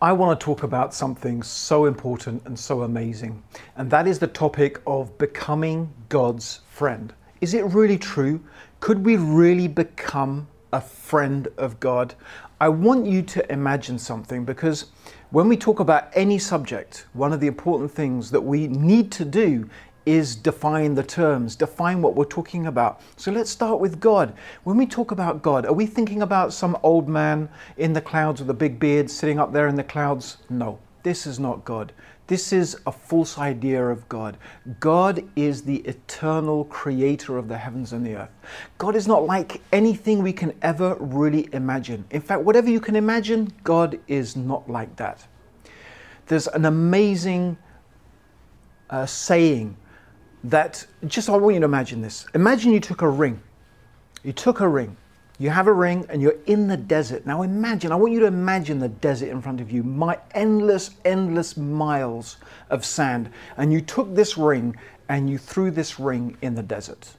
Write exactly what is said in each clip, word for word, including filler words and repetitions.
I want to talk about something so important and so amazing, and that is the topic of becoming God's friend. Is it really true? Could we really become a friend of God? I want you to imagine something, because when we talk about any subject, one of the important things that we need to do is define the terms, define what we're talking about. So let's start with God. When we talk about God, are we thinking about some old man in the clouds with a big beard sitting up there in the clouds? No, this is not God. This is a false idea of God. God is the eternal creator of the heavens and the earth. God is not like anything we can ever really imagine. In fact, whatever you can imagine, God is not like that. There's an amazing uh, saying that, just I want you to imagine this. Imagine you took a ring. You took a ring. You have a ring and you're in the desert. Now imagine, I want you to imagine the desert in front of you, my endless, endless miles of sand. And you took this ring and you threw this ring in the desert.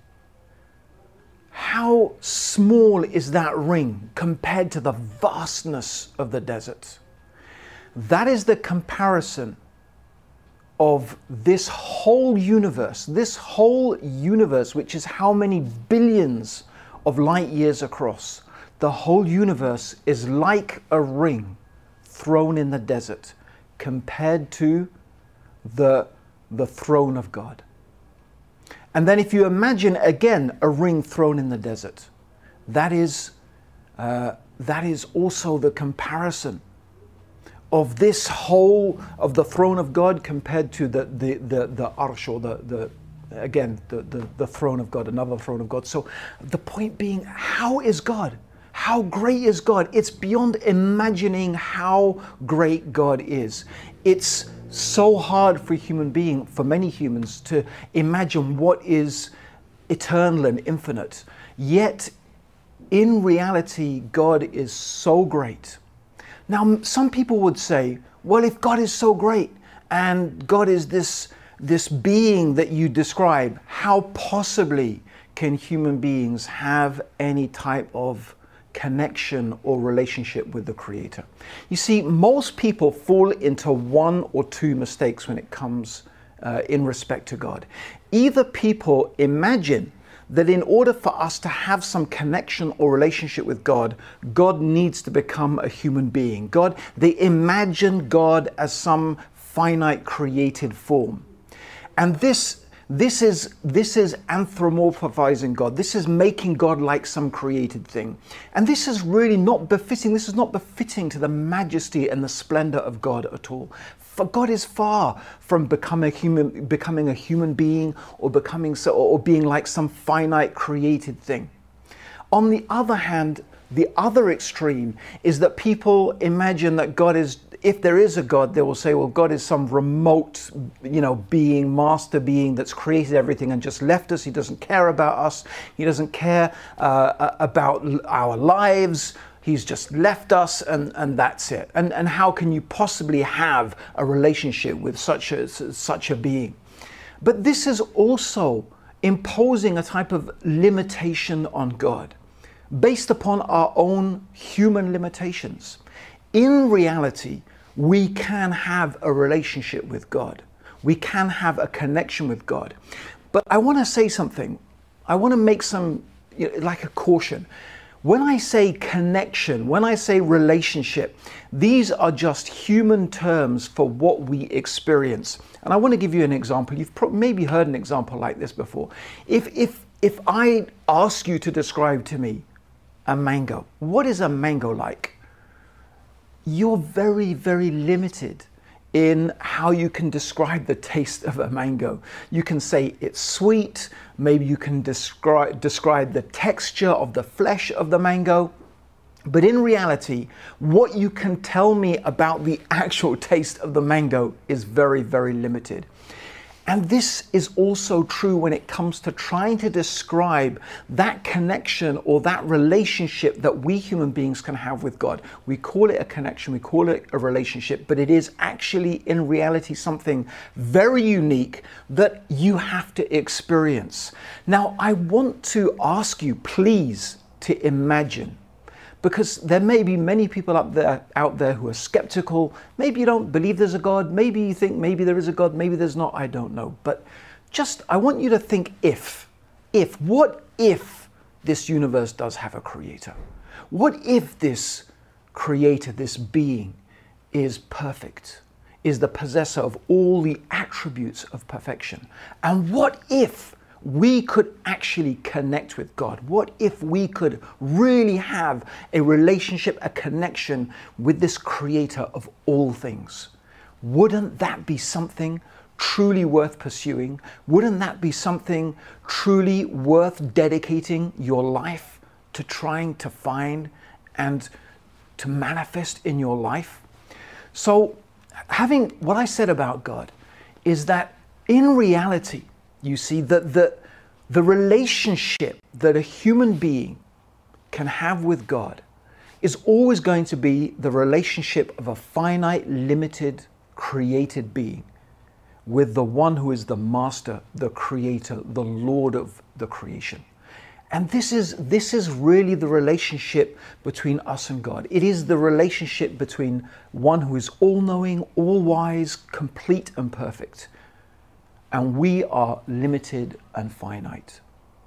How small is that ring compared to the vastness of the desert? That is the comparison of this whole universe, this whole universe, which is how many billions of light years across. The whole universe is like a ring thrown in the desert compared to the, the throne of God. And then if you imagine again a ring thrown in the desert, that is, uh, that is also the comparison of this whole of the throne of God compared to the the the, the arsh, or the, the again the, the the throne of God, another throne of God. So the point being, how is God? How great is God? It's beyond imagining how great God is. It's so hard for a human being, for many humans, to imagine what is eternal and infinite. Yet in reality, God is so great. Now, some people would say, well, if God is so great and God is this, this being that you describe, how possibly can human beings have any type of connection or relationship with the Creator? You see, most people fall into one or two mistakes when it comes uh, in respect to God. Either people imagine that in order for us to have some connection or relationship with God, God needs to become a human being. God, they imagine God as some finite created form. And this, this is, this is anthropomorphizing God. This is making God like some created thing. And this is really not befitting. This is not befitting to the majesty and the splendor of God at all. For God is far from becoming a human, becoming a human being, or becoming so, or being like some finite created thing. On the other hand, the other extreme is that people imagine that God is, if there is a God, they will say, well, God is some remote, you know, being, master being that's created everything and just left us. He doesn't care about us. He doesn't care uh, about our lives. He's just left us, and, and that's it. And, and how can you possibly have a relationship with such a, such a being? But this is also imposing a type of limitation on God based upon our own human limitations. In reality, we can have a relationship with God. We can have a connection with God. But I want to say something. I want to make some, you know, like a caution. When I say connection, when I say relationship, these are just human terms for what we experience. And I want to give you an example. You've pro- maybe heard an example like this before. If, if, if I ask you to describe to me a mango, what is a mango like? You're very, very limited in how you can describe the taste of a mango. You can say it's sweet, maybe you can describe, describe the texture of the flesh of the mango, but in reality, what you can tell me about the actual taste of the mango is very, very limited. And this is also true when it comes to trying to describe that connection or that relationship that we human beings can have with God. We call it a connection, we call it a relationship, but it is actually in reality something very unique that you have to experience. Now, I want to ask you, please, to imagine. Because there may be many people up there, out there who are skeptical. Maybe you don't believe there's a God. Maybe you think maybe there is a God, maybe there's not. I don't know. But just, I want you to think if, if, what if this universe does have a creator? What if this creator, this being, is perfect, is the possessor of all the attributes of perfection? And what if we could actually connect with God? What if we could really have a relationship, a connection with this creator of all things? Wouldn't that be something truly worth pursuing? Wouldn't that be something truly worth dedicating your life to trying to find and to manifest in your life? So having what I said about God is that in reality, you see, that the, the relationship that a human being can have with God is always going to be the relationship of a finite, limited, created being with the one who is the master, the creator, the Lord of the creation. And this is, this is really the relationship between us and God. It is the relationship between one who is all-knowing, all-wise, complete and perfect. And we are limited and finite.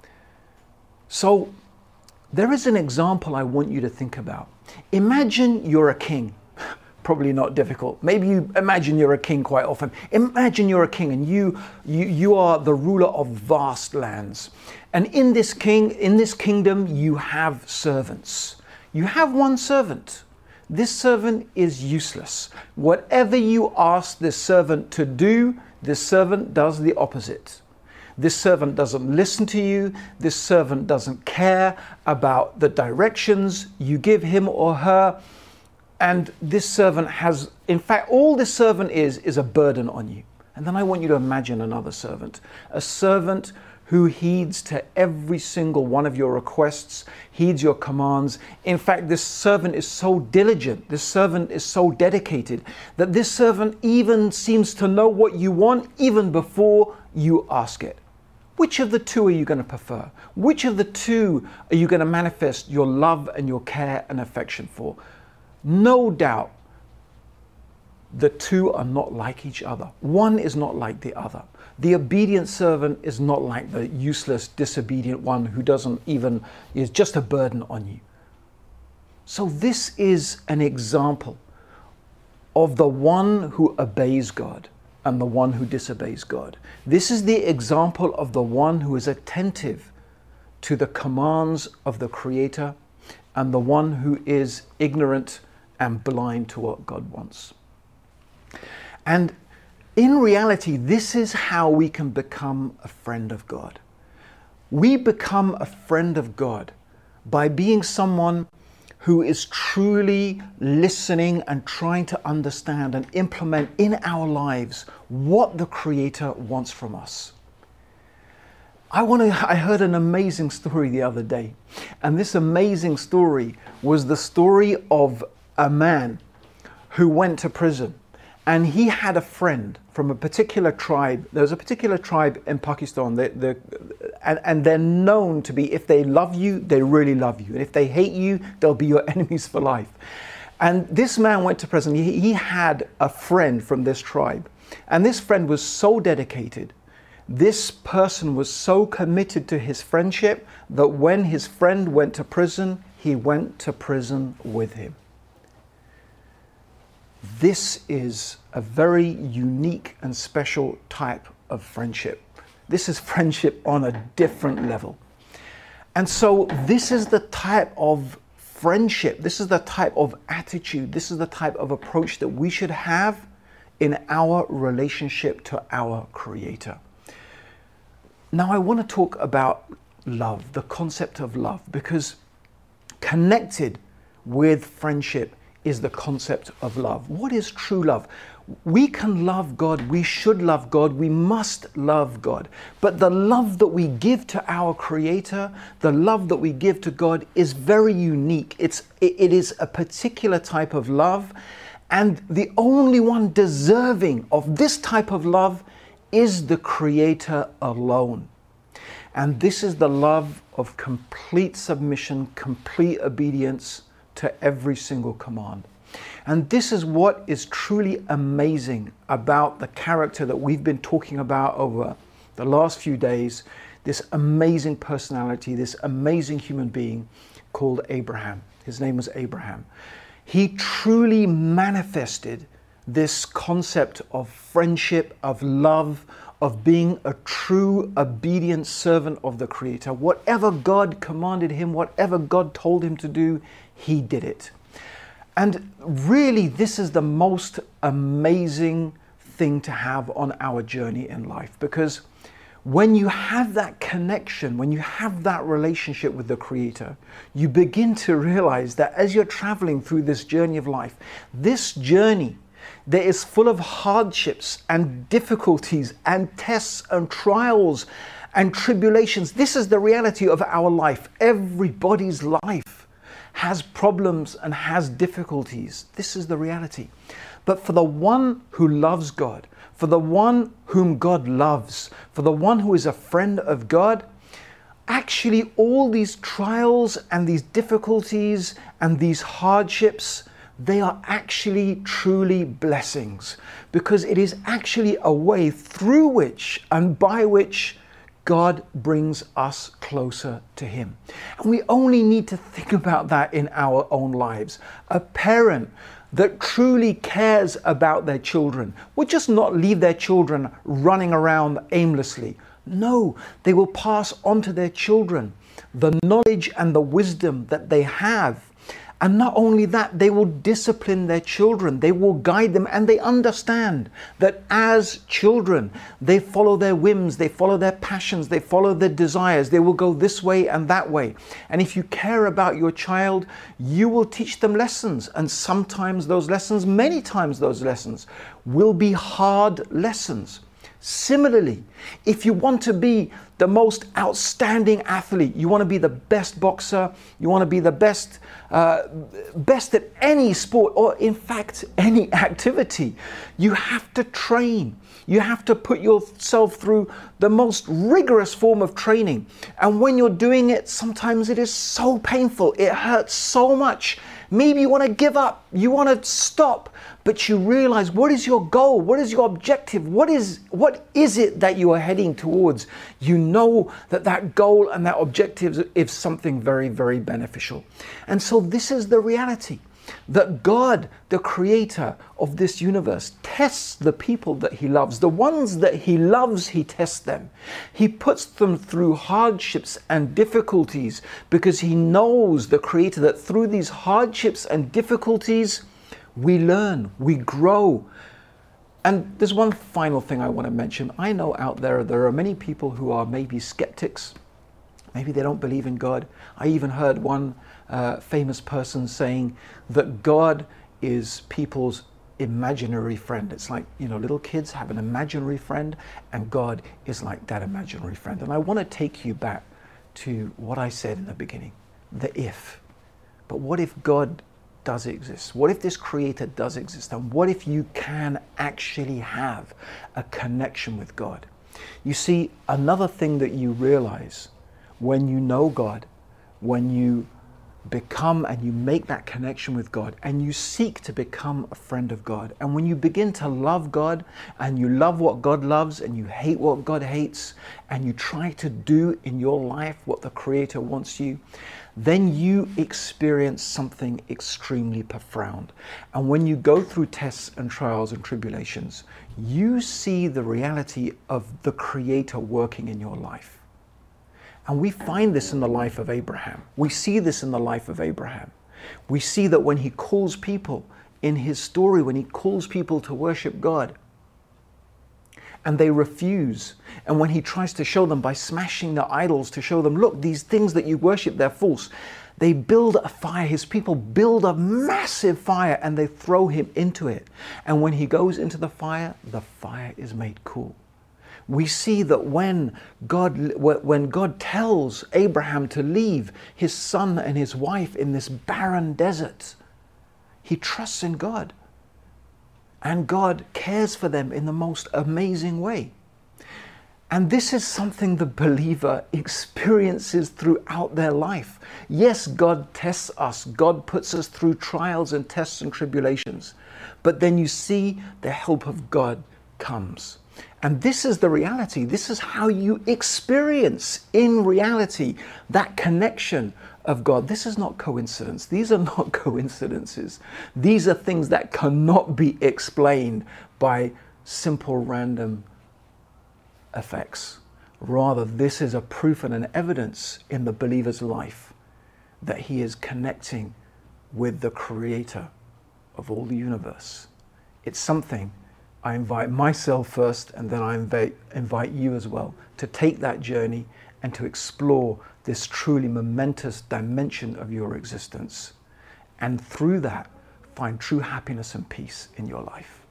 So there is an example I want you to think about. Imagine you're a king. Probably not difficult. Maybe you imagine you're a king quite often. Imagine you're a king and you, you, you are the ruler of vast lands. And in this king, in this kingdom, you have servants. You have one servant. This servant is useless. Whatever you ask this servant to do, this servant does the opposite. This servant doesn't listen to you. This servant doesn't care about the directions you give him or her. And this servant has, in fact, all this servant is, is a burden on you. And then I want you to imagine another servant, a servant who heeds to every single one of your requests, heeds your commands. In fact, this servant is so diligent, this servant is so dedicated, that this servant even seems to know what you want even before you ask it. Which of the two are you going to prefer? Which of the two are you going to manifest your love and your care and affection for? No doubt, the two are not like each other. One is not like the other. The obedient servant is not like the useless, disobedient one who doesn't even, is just a burden on you. So this is an example of the one who obeys God and the one who disobeys God. This is the example of the one who is attentive to the commands of the Creator and the one who is ignorant and blind to what God wants. And in reality, this is how we can become a friend of God. We become a friend of God by being someone who is truly listening and trying to understand and implement in our lives what the Creator wants from us. I want to, I heard an amazing story the other day, and this amazing story was the story of a man who went to prison, and he had a friend from a particular tribe. There's a particular tribe in Pakistan, they, they, and, and they're known to be, if they love you, they really love you, and if they hate you, they'll be your enemies for life. And this man went to prison. He, he had a friend from this tribe, and this friend was so dedicated. This person was so committed to his friendship that when his friend went to prison, he went to prison with him. This is a very unique and special type of friendship. This is friendship on a different level. And so this is the type of friendship, this is the type of attitude, this is the type of approach that we should have in our relationship to our Creator. Now I want to talk about love, the concept of love, because connected with friendship is the concept of love. What is true love? We can love God, we should love God, we must love God. But the love that we give to our Creator, the love that we give to God is very unique. It's, it, it is a particular type of love, and the only one deserving of this type of love is the Creator alone. And this is the love of complete submission, complete obedience to every single command. And this is what is truly amazing about the character that we've been talking about over the last few days, this amazing personality, this amazing human being called Abraham. His name was Abraham. He truly manifested this concept of friendship, of love, of being a true obedient servant of the Creator. Whatever God commanded him, whatever God told him to do, he did it. And really, this is the most amazing thing to have on our journey in life, because when you have that connection, when you have that relationship with the Creator, you begin to realize that as you're traveling through this journey of life, this journey that is full of hardships and difficulties and tests and trials and tribulations, this is the reality of our life. Everybody's life has problems and has difficulties. This is the reality. But for the one who loves God, for the one whom God loves, for the one who is a friend of God, actually all these trials and these difficulties and these hardships, they are actually truly blessings, because it is actually a way through which and by which God brings us closer to Him. And we only need to think about that in our own lives. A parent that truly cares about their children would just not leave their children running around aimlessly. No, they will pass on to their children the knowledge and the wisdom that they have. And not only that, they will discipline their children, they will guide them, and they understand that as children, they follow their whims, they follow their passions, they follow their desires, they will go this way and that way. And if you care about your child, you will teach them lessons, and sometimes those lessons, many times those lessons, will be hard lessons. Similarly, if you want to be the most outstanding athlete, you want to be the best boxer, you want to be the best, uh, best at any sport, or in fact, any activity, you have to train. You have to put yourself through the most rigorous form of training. And when you're doing it, sometimes it is so painful. It hurts so much. Maybe you want to give up, you want to stop, but you realize, what is your goal? What is your objective? What is, what is it that you are heading towards? You know that that goal and that objective is something very, very beneficial. And so this is the reality, that God, the creator of this universe, tests the people that He loves. The ones that He loves, He tests them. He puts them through hardships and difficulties because He knows, the creator, that through these hardships and difficulties, we learn, we grow. And there's one final thing I want to mention. I know out there, there are many people who are maybe skeptics. Maybe they don't believe in God. I even heard one uh, famous person saying that God is people's imaginary friend. It's like, you know, little kids have an imaginary friend, and God is like that imaginary friend. And I want to take you back to what I said in the beginning, the if. But what if God does exist? What if this creator does exist? And what if you can actually have a connection with God? You see, another thing that you realize when you know God, when you become and you make that connection with God and you seek to become a friend of God, and when you begin to love God and you love what God loves and you hate what God hates, and you try to do in your life what the Creator wants you, then you experience something extremely profound. And when you go through tests and trials and tribulations, you see the reality of the Creator working in your life. And we find this in the life of Abraham. We see this in the life of Abraham. We see that when he calls people in his story, when he calls people to worship God, and they refuse, and when he tries to show them by smashing their idols to show them, look, these things that you worship, they're false. They build a fire. His people build a massive fire and they throw him into it. And when he goes into the fire, the fire is made cool. We see that when God, when God tells Abraham to leave his son and his wife in this barren desert, he trusts in God. And God cares for them in the most amazing way. And this is something the believer experiences throughout their life. Yes, God tests us. God puts us through trials and tests and tribulations. But then you see the help of God comes. And this is the reality. This is how you experience in reality that connection of God. This is not coincidence. These are not coincidences. These are things that cannot be explained by simple random effects. Rather, this is a proof and an evidence in the believer's life that he is connecting with the creator of all the universe. It's something I invite myself first, and then I invite, invite you as well to take that journey and to explore this truly momentous dimension of your existence. And through that, find true happiness and peace in your life.